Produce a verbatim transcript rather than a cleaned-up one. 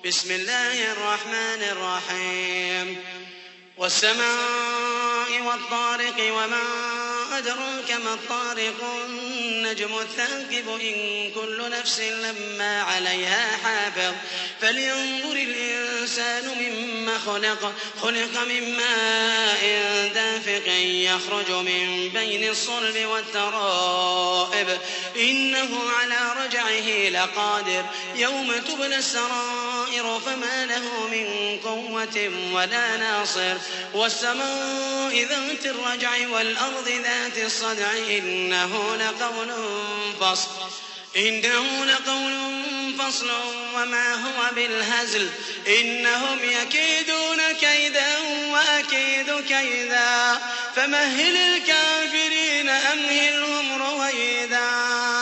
بسم الله الرحمن الرحيم والسماء والطارق وما أدراك ما الطارق النجم الثاقب إن كل نفس لما عليها حافظ فلينظر الإنسان مما خلق خلق من ماء دافق يخرج من بين الصلب والترائب إنه على رجعه لقادر يوم تبلى السرائر فما له من قوة ولا ناصر والسماء ذات الرجع والأرض ذات الصدع إنه لقول فصل إنه لقول فصل وما هو بالهزل إنهم يكيدون كيدا وأكيد كيدا فمهل الكافرين أمهلهم رويدا.